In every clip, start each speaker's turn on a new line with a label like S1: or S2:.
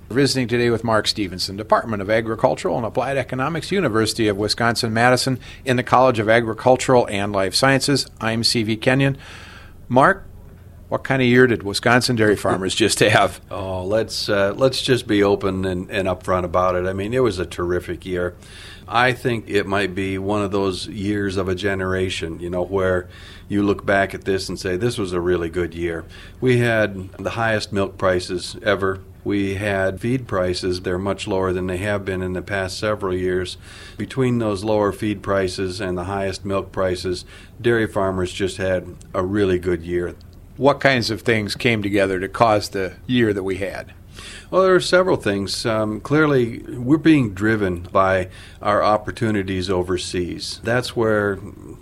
S1: We're visiting today with Mark Stevenson, Department of Agricultural and Applied Economics, University of Wisconsin-Madison, in the College of Agricultural and Life Sciences. I'm C.V. Kenyon. Mark, what kind of year did Wisconsin dairy farmers just have?
S2: Oh, let's just be open and upfront about it. I mean, it was a terrific year. I think it might be one of those years of a generation, where you look back at this and say, this was a really good year. We had the highest milk prices ever. We had feed prices. They're much lower than they have been in the past several years. Between those lower feed prices and the highest milk prices, dairy farmers just had a really good year.
S1: What kinds of things came together to cause the year that we had?
S2: Well, there are several things. Clearly, we're being driven by our opportunities overseas. That's where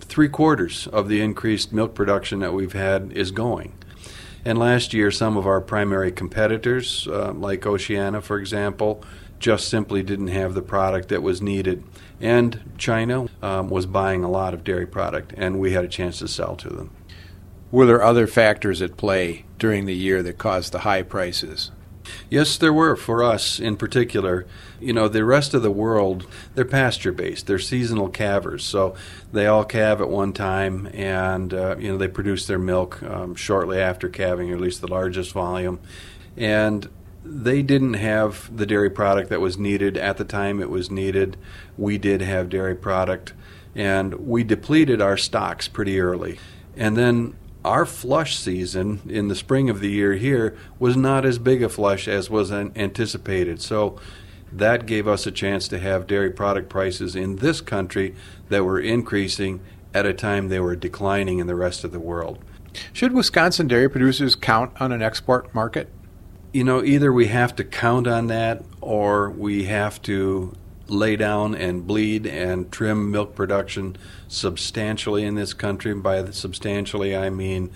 S2: 3/4 of the increased milk production that we've had is going. And last year, some of our primary competitors, like Oceania, for example, just simply didn't have the product that was needed. And China was buying a lot of dairy product, and we had a chance to sell to them.
S1: Were there other factors at play during the year that caused the high prices?
S2: Yes, there were, for us in particular. The rest of the world, they're pasture-based. They're seasonal calvers, so they all calve at one time, and they produce their milk shortly after calving, or at least the largest volume. And they didn't have the dairy product that was needed at the time it was needed. We did have dairy product, and we depleted our stocks pretty early. And then our flush season in the spring of the year here was not as big a flush as was anticipated. So that gave us a chance to have dairy product prices in this country that were increasing at a time they were declining in the rest of the world.
S1: Should Wisconsin dairy producers count on an export market?
S2: Either we have to count on that or we have to lay down and bleed and trim milk production substantially in this country. By substantially, I mean,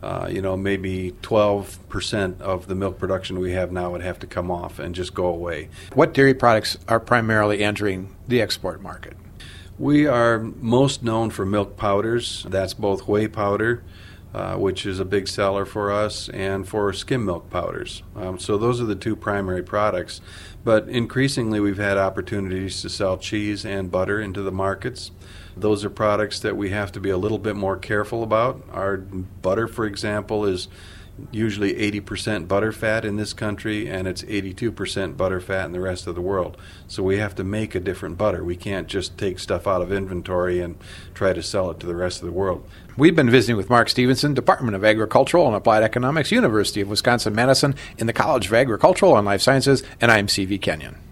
S2: maybe 12% of the milk production we have now would have to come off and just go away.
S1: What dairy products are primarily entering the export market?
S2: We are most known for milk powders. That's both whey powder, which is a big seller for us, and for skim milk powders. So those are the two primary products. But increasingly, we've had opportunities to sell cheese and butter into the markets. Those are products that we have to be a little bit more careful about. Our butter, for example, is usually 80% butter fat in this country, and it's 82% butter fat in the rest of the world. So we have to make a different butter. We can't just take stuff out of inventory and try to sell it to the rest of the world.
S1: We've been visiting with Mark Stevenson, Department of Agricultural and Applied Economics, University of Wisconsin-Madison, in the College of Agricultural and Life Sciences, and I'm C.V. Kenyon.